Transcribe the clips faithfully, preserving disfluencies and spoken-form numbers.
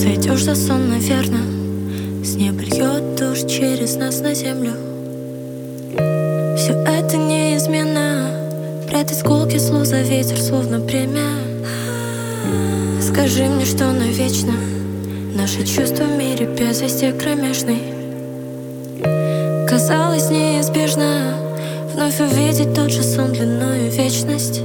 Сойдешь за сон, наверно. С неба льет дождь через нас на землю. Все это неизменно. Прятать гулки слов за ветер, словно премия. Скажи мне, что навечно наши чувства в мире без вести кромешной. Казалось неизбежно вновь увидеть тот же сон длиною вечность.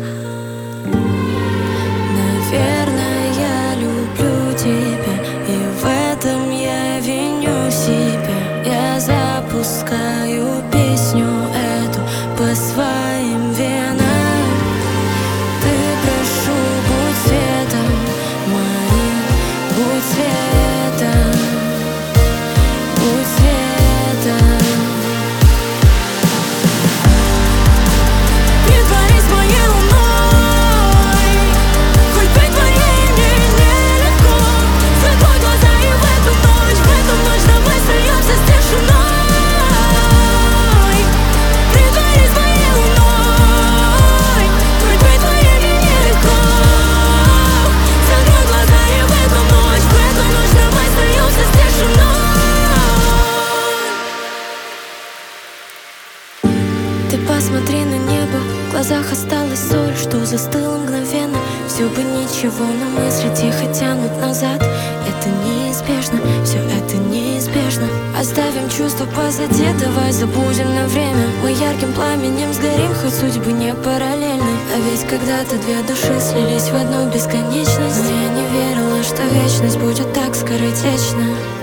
Наверное, я люблю тебя, и в этом я виню себя. Я запускаю песню эту по своим венам. Ты, прошу, будь светом моим, будь светом, будь светом. Притворись моей луной, хоть быть твоей мне нелегко. Закрой глаза, и в эту ночь, в эту ночь давай сольемся с тишиной. Притворись моей луной, хоть быть твоей мне нелегко. Закрой глаза, и в эту ночь, в эту ночь давай сольемся с тишиной. Ты посмотри на небо, в глазах осталась соль, что застыла мгновенно. Все бы ничего, но мысли тихо тянут назад. Это неизбежно, все это неизбежно. Оставим чувства позади, давай забудем на время. Мы ярким пламенем сгорим, хоть судьбы не параллельны. А ведь когда-то две души слились в одну бесконечность. Я не верила, что вечность будет так скоротечна.